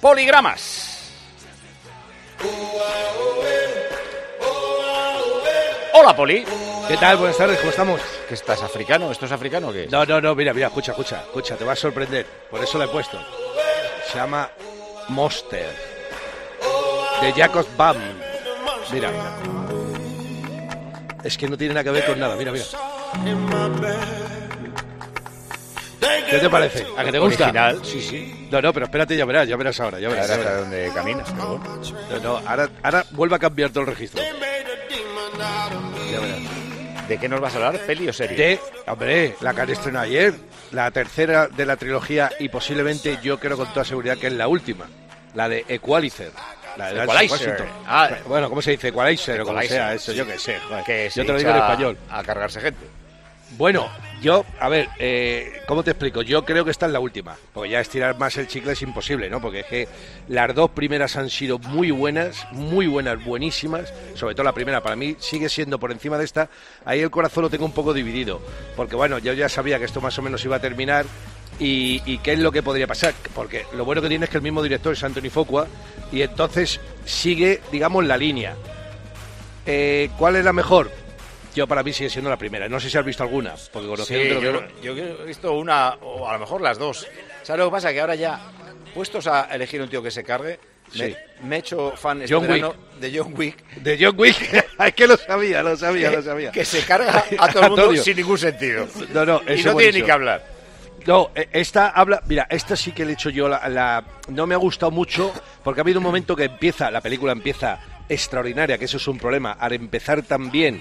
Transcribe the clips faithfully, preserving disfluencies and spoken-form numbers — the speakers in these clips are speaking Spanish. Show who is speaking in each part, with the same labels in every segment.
Speaker 1: Poligramas. Hola, Poli.
Speaker 2: ¿Qué tal? Buenas tardes, ¿cómo estamos?
Speaker 1: ¿Qué estás, africano? ¿Esto es africano o qué es?
Speaker 2: No, no, no, mira, mira, escucha, escucha, escucha, te va a sorprender. Por eso lo he puesto. Se llama Monster, de Jacob Bam. Mira. Es que no tiene nada que ver con nada, mira, mira. ¿Qué te parece? ¿A que te gusta?
Speaker 1: Original, sí, sí.
Speaker 2: No, no, pero espérate, ya verás, ya verás ahora, ya verás.
Speaker 1: Ahora
Speaker 2: Ya verás.
Speaker 1: dónde caminas, pero bueno.
Speaker 2: No, no, ahora, ahora vuelve a cambiar todo el registro. Ya verás.
Speaker 1: ¿De qué nos vas a hablar? ¿Peli o serie?
Speaker 2: De, hombre, la que han estrenado ayer, la tercera de la trilogía y posiblemente yo creo con toda seguridad que es la última, la de Equalizer. La de
Speaker 1: Equalizer. Ah,
Speaker 2: bueno, ¿cómo se dice? Equalizer, o como
Speaker 1: Equalizer,
Speaker 2: sea, eso
Speaker 1: sí.
Speaker 2: yo qué sé. Joder.
Speaker 1: Que se
Speaker 2: Yo te lo digo en
Speaker 1: echa
Speaker 2: español.
Speaker 1: A cargarse gente.
Speaker 2: Bueno, yo, a ver, eh, ¿cómo te explico? Yo creo que esta es la última, porque ya estirar más el chicle es imposible, ¿no? Porque es que las dos primeras han sido muy buenas, muy buenas, buenísimas, sobre todo la primera para mí sigue siendo por encima de esta. Ahí el corazón lo tengo un poco dividido, porque bueno, yo ya sabía que esto más o menos iba a terminar y, y qué es lo que podría pasar, porque lo bueno que tiene es que el mismo director es Anthony Fuqua y entonces sigue, digamos, la línea. Eh, ¿Cuál es la mejor? Yo para mí sigue siendo la primera. No sé si has visto alguna, porque conociendo
Speaker 1: Sí, yo, yo he visto una, o a lo mejor las dos. ¿Sabes lo que pasa? Que ahora ya, puestos a elegir un tío que se cargue,
Speaker 2: Sí.
Speaker 1: me, me he hecho fan este
Speaker 2: John
Speaker 1: verano de John Wick,
Speaker 2: De John Wick, es que lo sabía, lo sabía,
Speaker 1: que,
Speaker 2: lo sabía.
Speaker 1: que se carga a todo el mundo
Speaker 2: Antonio.
Speaker 1: sin ningún sentido.
Speaker 2: No, no,
Speaker 1: Y
Speaker 2: eso
Speaker 1: no tiene
Speaker 2: buenísimo.
Speaker 1: ni que hablar.
Speaker 2: No, eh, esta habla, mira, esta sí que le he hecho yo la, la- no me ha gustado mucho porque ha habido un momento que empieza, la película empieza extraordinaria, que eso es un problema, al empezar tan bien,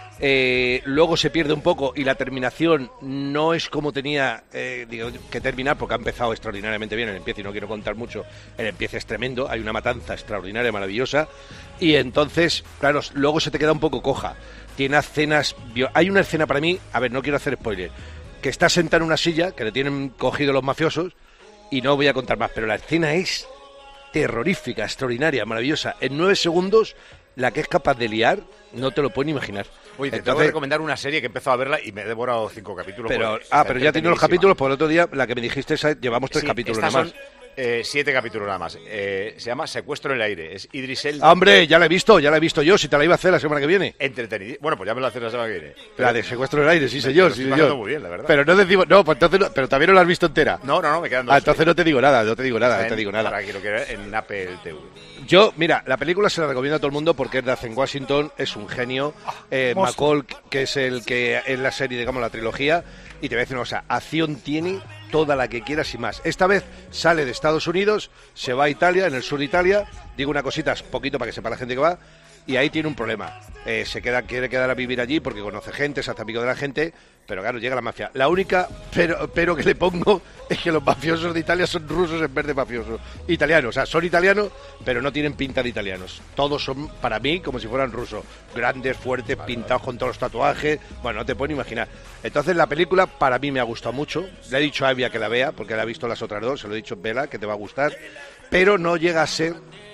Speaker 2: eh, luego se pierde un poco y la terminación no es como tenía eh, digo, que terminar porque ha empezado extraordinariamente bien el empiece y no quiero contar mucho, el empiece es tremendo, hay una matanza extraordinaria, maravillosa y entonces, claro, luego se te queda un poco coja, tiene escenas, vio- hay una escena para mí, a ver, no quiero hacer spoiler, que está sentado en una silla, que le tienen cogido los mafiosos, y no voy a contar más, pero la escena es terrorífica, extraordinaria, maravillosa. En nueve segundos, la que es capaz de liar, no te lo puedes ni imaginar.
Speaker 1: Oye, te
Speaker 2: Entonces,
Speaker 1: tengo que recomendar una serie que he empezado a verla y me he devorado cinco capítulos.
Speaker 2: pero,
Speaker 1: porque
Speaker 2: ah,
Speaker 1: está
Speaker 2: pero ya tiene los
Speaker 1: entretenidísima.
Speaker 2: capítulos, por el otro día, la que me dijiste, esa, llevamos tres
Speaker 1: Sí,
Speaker 2: capítulos
Speaker 1: estas
Speaker 2: nada más.
Speaker 1: son eh, siete capítulos nada más. Eh, se llama Secuestro en el aire. Es Idris Elba.
Speaker 2: Ah, hombre, ya la he visto, ya la he visto yo, si te la iba a hacer la semana que viene.
Speaker 1: Entretenido. Bueno, pues ya me lo haces la semana que viene.
Speaker 2: La de Secuestro del Aire, sí,
Speaker 1: me-
Speaker 2: señor,
Speaker 1: me lo
Speaker 2: sí,
Speaker 1: estoy
Speaker 2: señor.
Speaker 1: pasando muy bien, la verdad.
Speaker 2: Pero no decimos, no, pues entonces, no- pero también no la has visto entera.
Speaker 1: No, no, no, me quedan dos.
Speaker 2: Ah, entonces no te digo nada, no te digo nada, no
Speaker 1: Está
Speaker 2: te
Speaker 1: en-
Speaker 2: digo nada.
Speaker 1: Ahora quiero que ver en Apple T V.
Speaker 2: Yo, mira, la película se la recomiendo a todo el mundo porque es de Denzel Washington, es un genio. Eh, McCall, que es el que en la serie, digamos, la trilogía. Y te voy a decir una cosa, acción tiene toda la que quieras y más. Esta vez sale de Estados Unidos, se va a Italia, en el sur de Italia. Digo una cosita, poquito para que sepa la gente que va. Y ahí tiene un problema. Eh, se queda, quiere quedar a vivir allí porque conoce gente, se hace amigo de la gente. Pero claro, llega la mafia. La única pero, pero que le pongo es que los mafiosos de Italia son rusos en vez de mafiosos italianos. O sea, son italianos, pero no tienen pinta de italianos. Todos son, para mí, como si fueran rusos. Grandes, fuertes, pintados con todos los tatuajes. Bueno, no te puedes ni imaginar. Entonces, la película para mí me ha gustado mucho. Le he dicho a Evia que la vea, porque la ha visto las otras dos. Se lo he dicho, vela, que te va a gustar. Pero no llega a ser...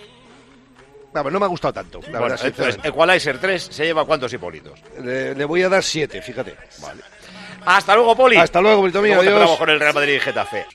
Speaker 2: Vamos, no me ha gustado tanto, la
Speaker 1: Bueno,
Speaker 2: verdad,
Speaker 1: entonces,
Speaker 2: sinceramente.
Speaker 1: Equalizer tres se lleva ¿cuántos hipólitos?
Speaker 2: Le, le voy a dar siete, fíjate.
Speaker 1: Vale. Hasta luego, Poli.
Speaker 2: Hasta luego, Milton mío,
Speaker 1: Luego te
Speaker 2: adiós.
Speaker 1: esperamos con el Real Madrid y Getafe.